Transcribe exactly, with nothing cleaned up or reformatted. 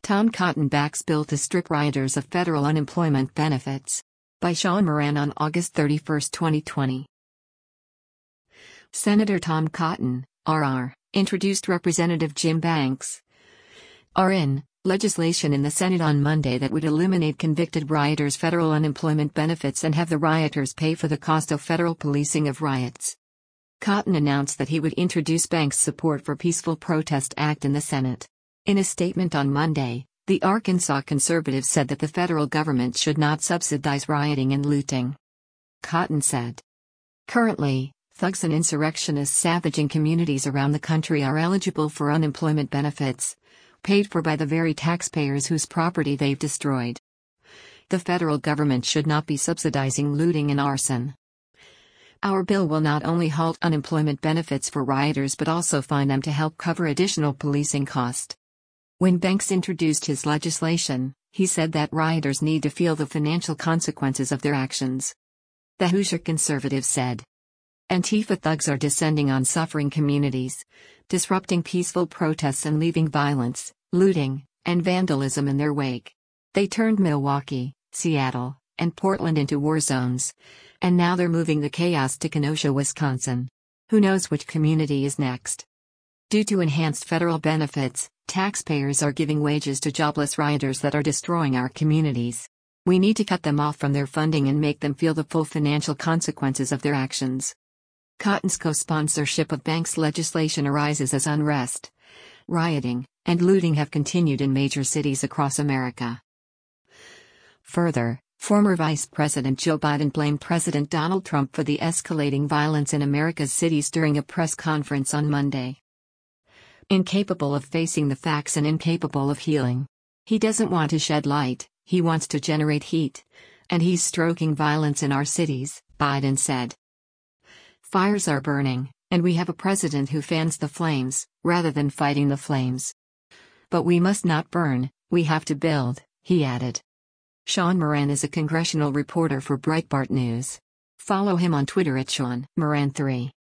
Tom Cotton backs bill to strip rioters of federal unemployment benefits. By Sean Moran on August thirty-first, twenty twenty. Senator Tom Cotton, R R, introduced Representative Jim Banks, R N, legislation in the Senate on Monday that would eliminate convicted rioters' federal unemployment benefits and have the rioters pay for the cost of federal policing of riots. Cotton announced that he would introduce Banks' support for Peaceful Protest Act in the Senate. In a statement on Monday, the Arkansas conservative said that the federal government should not subsidize rioting and looting. Cotton said, "Currently, thugs and insurrectionists savaging communities around the country are eligible for unemployment benefits, paid for by the very taxpayers whose property they've destroyed. The federal government should not be subsidizing looting and arson. Our bill will not only halt unemployment benefits for rioters but also fund them to help cover additional policing cost." When Banks introduced his legislation, he said that rioters need to feel the financial consequences of their actions. The Hoosier conservative said, "Antifa thugs are descending on suffering communities, disrupting peaceful protests and leaving violence, looting, and vandalism in their wake. They turned Milwaukee, Seattle, and Portland into war zones, and now they're moving the chaos to Kenosha, Wisconsin. Who knows which community is next?" Due to enhanced federal benefits, taxpayers are giving wages to jobless rioters that are destroying our communities. We need to cut them off from their funding and make them feel the full financial consequences of their actions. Cotton's co-sponsorship of Banks' legislation arises as unrest, rioting, and looting have continued in major cities across America. Further, former Vice President Joe Biden blamed President Donald Trump for the escalating violence in America's cities during a press conference on Monday. "Incapable of facing the facts and incapable of healing. He doesn't want to shed light, he wants to generate heat. And he's stoking violence in our cities," Biden said. "Fires are burning, and we have a president who fans the flames, rather than fighting the flames. But we must not burn, we have to build," he added. Sean Moran is a congressional reporter for Breitbart News. Follow him on Twitter at Sean Moran three.